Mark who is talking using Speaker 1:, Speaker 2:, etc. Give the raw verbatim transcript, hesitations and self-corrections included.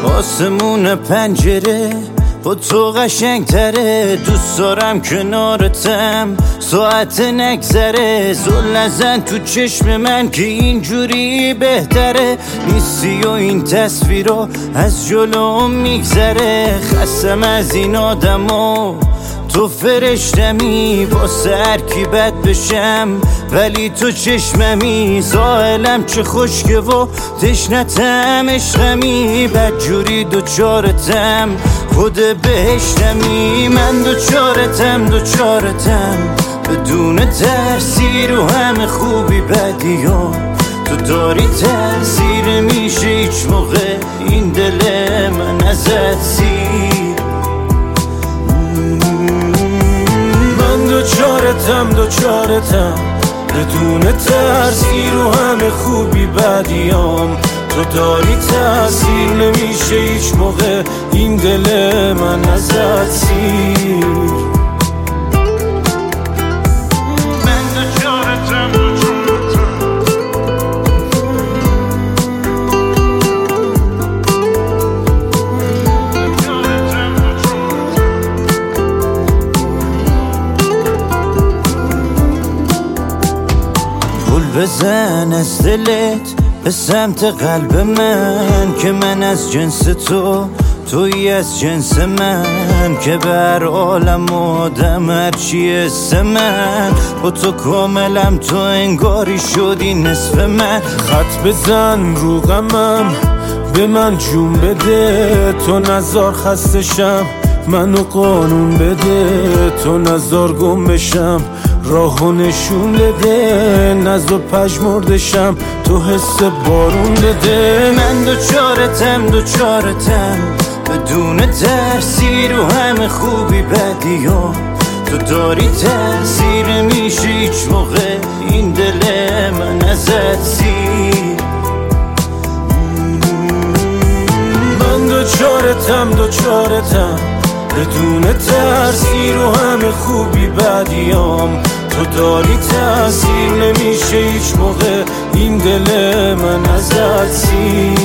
Speaker 1: آسمون پنجره با تو قشنگ تره، دوست دارم کنارتم ساعت نگذره. زل نزن تو چشم من که اینجوری بهتره، نیستی و این تصویرها از جلوم میگذره. خستم از این آدما تو فرشتمی، واسه هر کی بد بشم ولی تو چشممی. ساحلم چه خشکه و تشنتم عشقمی، بدجوری دوچارتم خود بهشتمی. من دوچارتم دوچارتم بدون ترسی، رو همه خوبی بدیام تو داری تاثیر. میشه هیچ موقع این دل من ازت سیر. من دوچارتم دوچارتم بدون ترسی، رو همه خوبی بدیام تو داری تاثیر. نمیشه هیچ موقع این دل من ازت سیر. بزن از دلت به سمت قلب من، که من از جنس تو توی از جنس من. که بر عالم آدم هرچی اسم من، با تو کاملم تو انگاری شدی نصف من.
Speaker 2: خط بزن رو غمم به من جون بده، تو نزار خستشم منو قانون بده. تو نزار گم بشم راهو نشون بده، نزو پژمردشم تو حس بارون بده.
Speaker 1: من دوچارتم دوچارتم بدون ترسی، رو همه خوبی بدیام تو داری تاثیر. میشه هیچ موقع این دل من ازت سیر.
Speaker 2: من دوچارتم دوچارتم بدون ترسی، رو همه خوبی بدیام تو داری تاثیر. نمیشه هیچ موقع این دل من ازت سیر.